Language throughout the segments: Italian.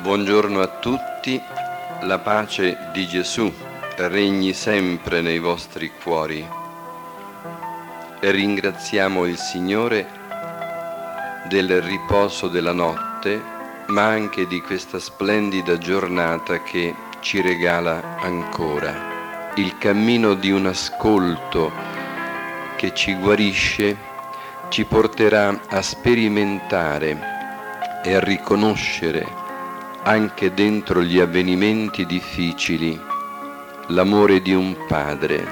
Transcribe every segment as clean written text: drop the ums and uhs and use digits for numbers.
Buongiorno a tutti, la pace di Gesù regni sempre nei vostri cuori e ringraziamo il Signore del riposo della notte, ma anche di questa splendida giornata che ci regala ancora. Il cammino di un ascolto che ci guarisce ci porterà a sperimentare e a riconoscere anche dentro gli avvenimenti difficili l'amore di un padre.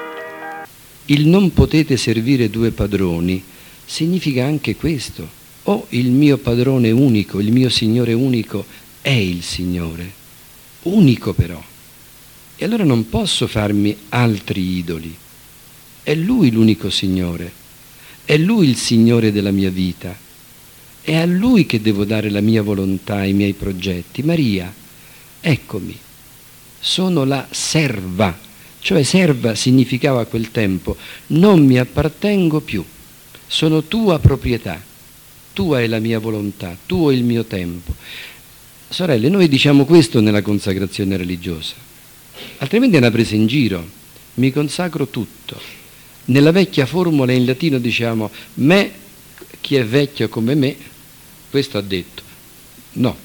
Il non potete servire due padroni significa anche questo. O il mio padrone unico, il mio Signore unico è il Signore, unico però. E allora non posso farmi altri idoli. È Lui l'unico Signore, è Lui il Signore della mia vita. È a Lui che devo dare la mia volontà, i miei progetti. Maria, eccomi, sono la serva, cioè serva significava a quel tempo, non mi appartengo più, sono tua proprietà, tua è la mia volontà, tuo è il mio tempo. Sorelle, noi diciamo questo nella consacrazione religiosa, altrimenti è una presa in giro, mi consacro tutto. Nella vecchia formula in latino diciamo, me, chi è vecchio come me, questo ha detto, no,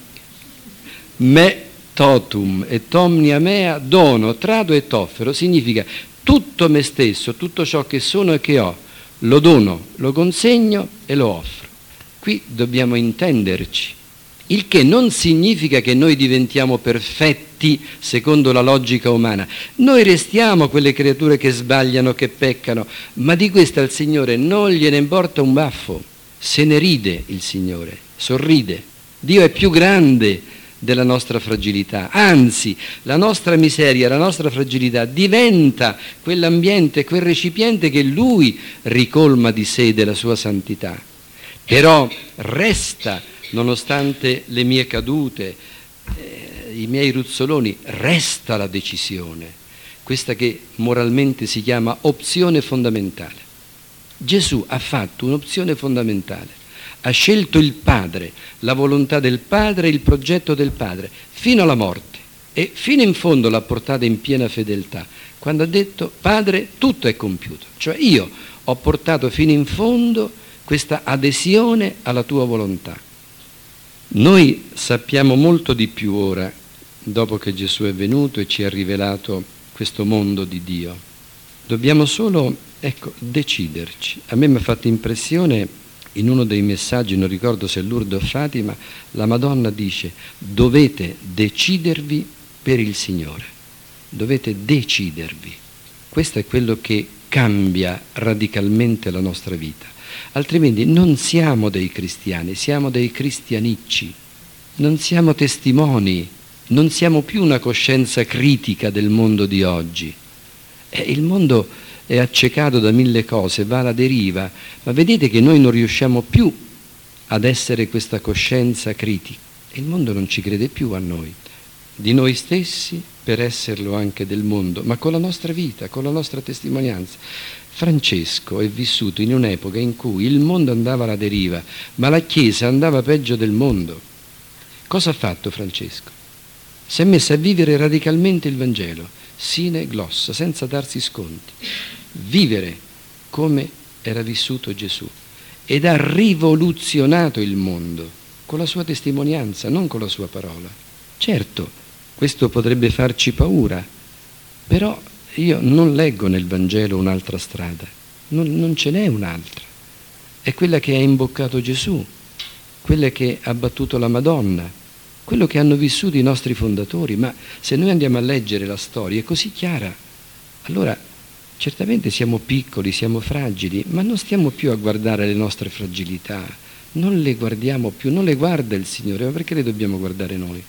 me totum et omnia mea dono, trado et offero, significa tutto me stesso, tutto ciò che sono e che ho, lo dono, lo consegno e lo offro. Qui dobbiamo intenderci, il che non significa che noi diventiamo perfetti secondo la logica umana, noi restiamo quelle creature che sbagliano, che peccano, ma di questo al Signore non gliene importa un baffo, se ne ride il Signore, sorride. Dio è più grande della nostra fragilità, anzi la nostra miseria, la nostra fragilità diventa quell'ambiente, quel recipiente che Lui ricolma di sé della sua santità. Però resta, nonostante le mie cadute, i miei ruzzoloni, resta la decisione, questa che moralmente si chiama opzione fondamentale. Gesù ha fatto un'opzione fondamentale, ha scelto il Padre, la volontà del Padre, il progetto del Padre, fino alla morte e fino in fondo l'ha portata in piena fedeltà, quando ha detto Padre tutto è compiuto, cioè io ho portato fino in fondo questa adesione alla tua volontà. Noi sappiamo molto di più ora, dopo che Gesù è venuto e ci ha rivelato questo mondo di Dio. Dobbiamo solo, deciderci. A me mi ha fatto impressione in uno dei messaggi, non ricordo se è Lourdes o Fatima, la Madonna dice: dovete decidervi per il Signore. Dovete decidervi. Questo è quello che cambia radicalmente la nostra vita. Altrimenti non siamo dei cristiani, siamo dei cristianicci, non siamo testimoni, non siamo più una coscienza critica del mondo di oggi. Il mondo è accecato da mille cose, va alla deriva, ma vedete che noi non riusciamo più ad essere questa coscienza critica. Il mondo non ci crede più a noi, di noi stessi per esserlo anche del mondo, ma con la nostra vita, con la nostra testimonianza. Francesco è vissuto in un'epoca in cui il mondo andava alla deriva, ma la Chiesa andava peggio del mondo. Cosa ha fatto Francesco? Si è messo a vivere radicalmente il Vangelo, sine glossa, senza darsi sconti. Vivere come era vissuto Gesù. Ed ha rivoluzionato il mondo con la sua testimonianza, non con la sua parola. Certo, questo potrebbe farci paura, però io non leggo nel Vangelo un'altra strada, non ce n'è un'altra. È quella che ha imboccato Gesù, quella che ha battuto la Madonna, quello che hanno vissuto i nostri fondatori, ma se noi andiamo a leggere la storia è così chiara, allora certamente siamo piccoli, siamo fragili, ma non stiamo più a guardare le nostre fragilità, non le guardiamo più, non le guarda il Signore, ma perché le dobbiamo guardare noi?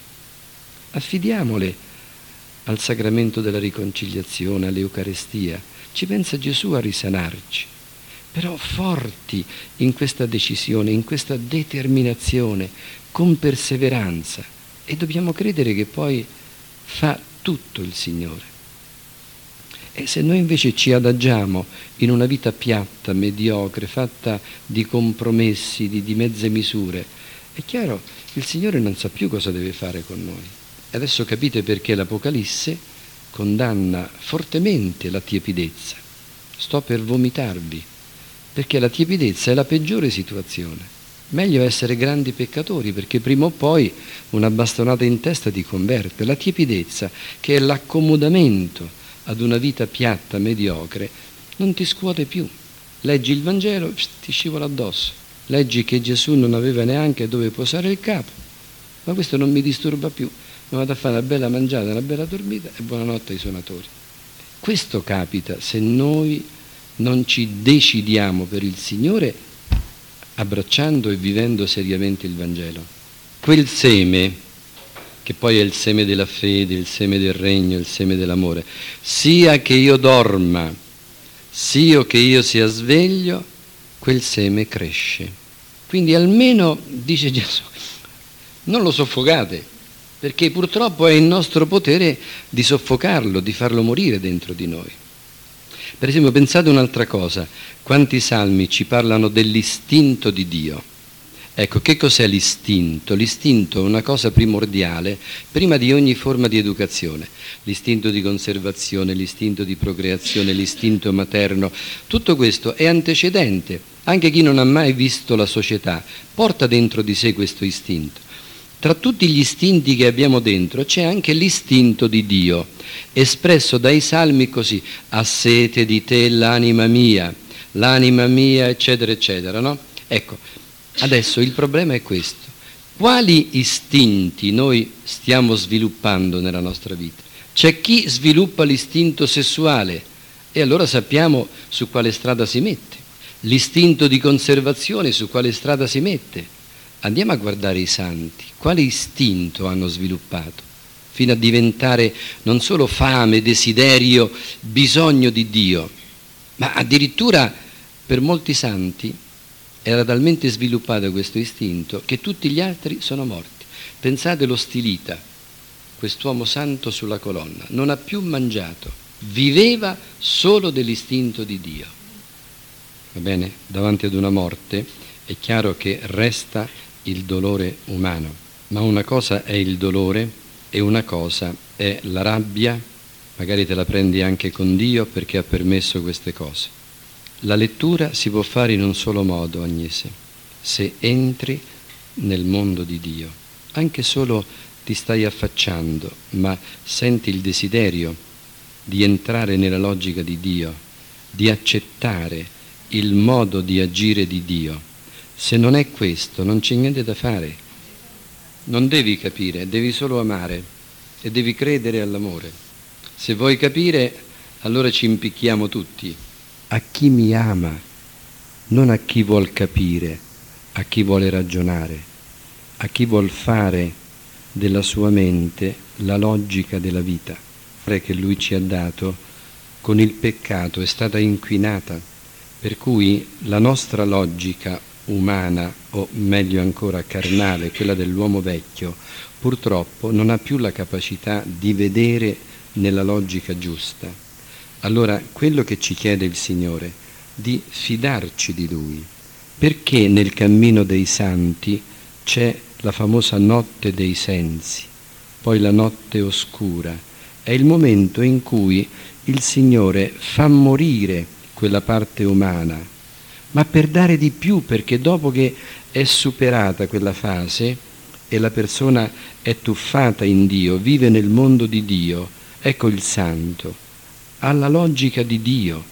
Affidiamole al sacramento della riconciliazione, all'Eucarestia, ci pensa Gesù a risanarci, però forti in questa decisione, in questa determinazione, con perseveranza, e dobbiamo credere che poi fa tutto il Signore. E se noi invece ci adagiamo in una vita piatta, mediocre, fatta di compromessi, di mezze misure, è chiaro Il Signore non sa più cosa deve fare con noi. Adesso capite perché l'Apocalisse condanna fortemente la tiepidezza. Sto per vomitarvi, perché la tiepidezza è la peggiore situazione. Meglio essere grandi peccatori, perché prima o poi una bastonata in testa ti converte. La tiepidezza, che è l'accomodamento ad una vita piatta, mediocre, non ti scuote più. Leggi il Vangelo, ti scivola addosso. Leggi che Gesù non aveva neanche dove posare il capo, ma questo non mi disturba più. Mi vado a fare una bella mangiata, una bella dormita e buonanotte ai suonatori. Questo capita se noi non ci decidiamo per il Signore, abbracciando e vivendo seriamente il Vangelo. Quel seme, che poi è il seme della fede, il seme del regno, il seme dell'amore, sia che io dorma, sia che io sia sveglio, quel seme cresce. Quindi almeno, dice Gesù, non lo soffocate, perché purtroppo è in nostro potere di soffocarlo, di farlo morire dentro di noi. Per esempio, pensate un'altra cosa, quanti salmi ci parlano dell'istinto di Dio. Ecco, che cos'è l'istinto? L'istinto è una cosa primordiale prima di ogni forma di educazione. L'istinto di conservazione, l'istinto di procreazione, l'istinto materno, tutto questo è antecedente. Anche chi non ha mai visto la società porta dentro di sé questo istinto. Tra tutti gli istinti che abbiamo dentro c'è anche l'istinto di Dio, espresso dai salmi così: ha sete di te l'anima mia, eccetera, eccetera, no? Ecco, adesso il problema è questo. Quali istinti noi stiamo sviluppando nella nostra vita? C'è chi sviluppa l'istinto sessuale e allora sappiamo su quale strada si mette. L'istinto di conservazione su quale strada si mette. Andiamo a guardare i santi, quale istinto hanno sviluppato, fino a diventare non solo fame, desiderio, bisogno di Dio, ma addirittura per molti santi era talmente sviluppato questo istinto che tutti gli altri sono morti. Pensate lo Stilita, quest'uomo santo sulla colonna, non ha più mangiato, viveva solo dell'istinto di Dio. Va bene? Davanti ad una morte è chiaro che resta il dolore umano, ma una cosa è il dolore e una cosa è la rabbia, magari te la prendi anche con Dio perché ha permesso queste cose. La lettura si può fare in un solo modo, Agnese, se entri nel mondo di Dio, anche solo ti stai affacciando, ma senti il desiderio di entrare nella logica di Dio, di accettare il modo di agire di Dio. Se non è questo, non c'è niente da fare. Non devi capire, devi solo amare e devi credere all'amore. Se vuoi capire, allora ci impicchiamo tutti. A chi mi ama, non a chi vuol capire, a chi vuole ragionare, a chi vuol fare della sua mente la logica della vita che lui ci ha dato. Con il peccato è stata inquinata, per cui la nostra logica umana, o meglio ancora carnale, quella dell'uomo vecchio, purtroppo non ha più la capacità di vedere nella logica giusta. Allora quello che ci chiede il Signore, di fidarci di Lui, perché nel cammino dei santi c'è la famosa notte dei sensi, poi la notte oscura, è il momento in cui il Signore fa morire quella parte umana, ma per dare di più, perché dopo che è superata quella fase e la persona è tuffata in Dio, vive nel mondo di Dio, ecco il santo, ha la logica di Dio,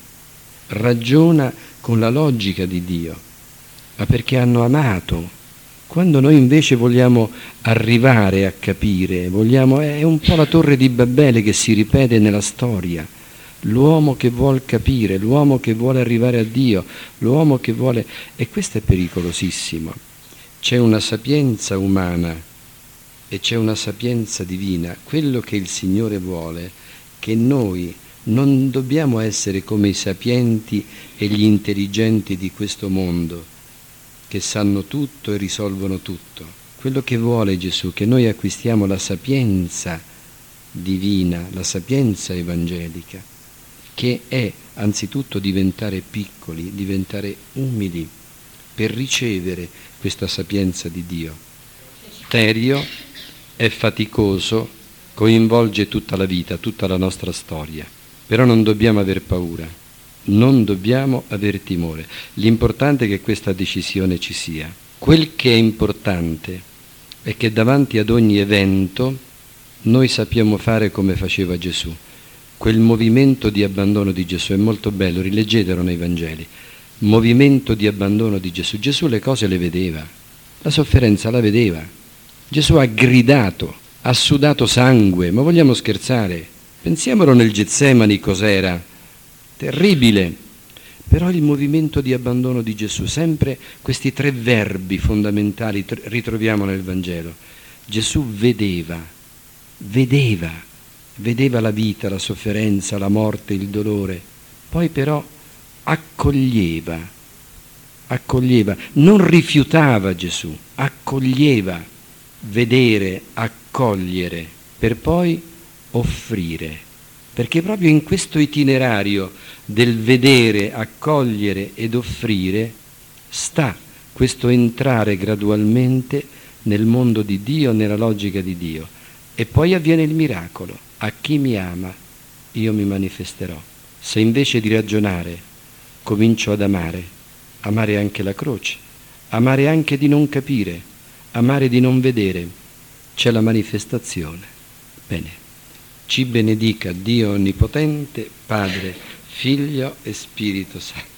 ragiona con la logica di Dio, ma perché hanno amato. Quando noi invece vogliamo arrivare a capire, è un po' la torre di Babele che si ripete nella storia. L'uomo che vuol capire, l'uomo che vuole arrivare a Dio, l'uomo che vuole... E questo è pericolosissimo. C'è una sapienza umana e c'è una sapienza divina. Quello che il Signore vuole, che noi non dobbiamo essere come i sapienti e gli intelligenti di questo mondo, che sanno tutto e risolvono tutto. Quello che vuole Gesù, che noi acquistiamo la sapienza divina, la sapienza evangelica, che è anzitutto diventare piccoli, diventare umili per ricevere questa sapienza di Dio. serio, è faticoso, coinvolge tutta la vita, tutta la nostra storia. Però non dobbiamo aver paura, non dobbiamo aver timore. L'importante è che questa decisione ci sia. Quel che è importante è che davanti ad ogni evento noi sappiamo fare come faceva Gesù. Quel movimento di abbandono di Gesù è molto bello, rileggetelo nei Vangeli. Movimento di abbandono di Gesù. Gesù le cose le vedeva, la sofferenza la vedeva. Gesù ha gridato, ha sudato sangue, ma vogliamo scherzare? Pensiamolo nel Getsemani cos'era, terribile. Però il movimento di abbandono di Gesù, sempre questi tre verbi fondamentali ritroviamo nel Vangelo. Gesù vedeva la vita, la sofferenza, la morte, il dolore, poi però accoglieva, non rifiutava Gesù, accoglieva, vedere, accogliere, per poi offrire, perché proprio in questo itinerario del vedere, accogliere ed offrire sta questo entrare gradualmente nel mondo di Dio, nella logica di Dio. E poi avviene il miracolo: a chi mi ama io mi manifesterò. Se invece di ragionare comincio ad amare anche la croce, amare anche di non capire, amare di non vedere, c'è la manifestazione. Bene, ci benedica Dio Onnipotente, Padre, Figlio e Spirito Santo.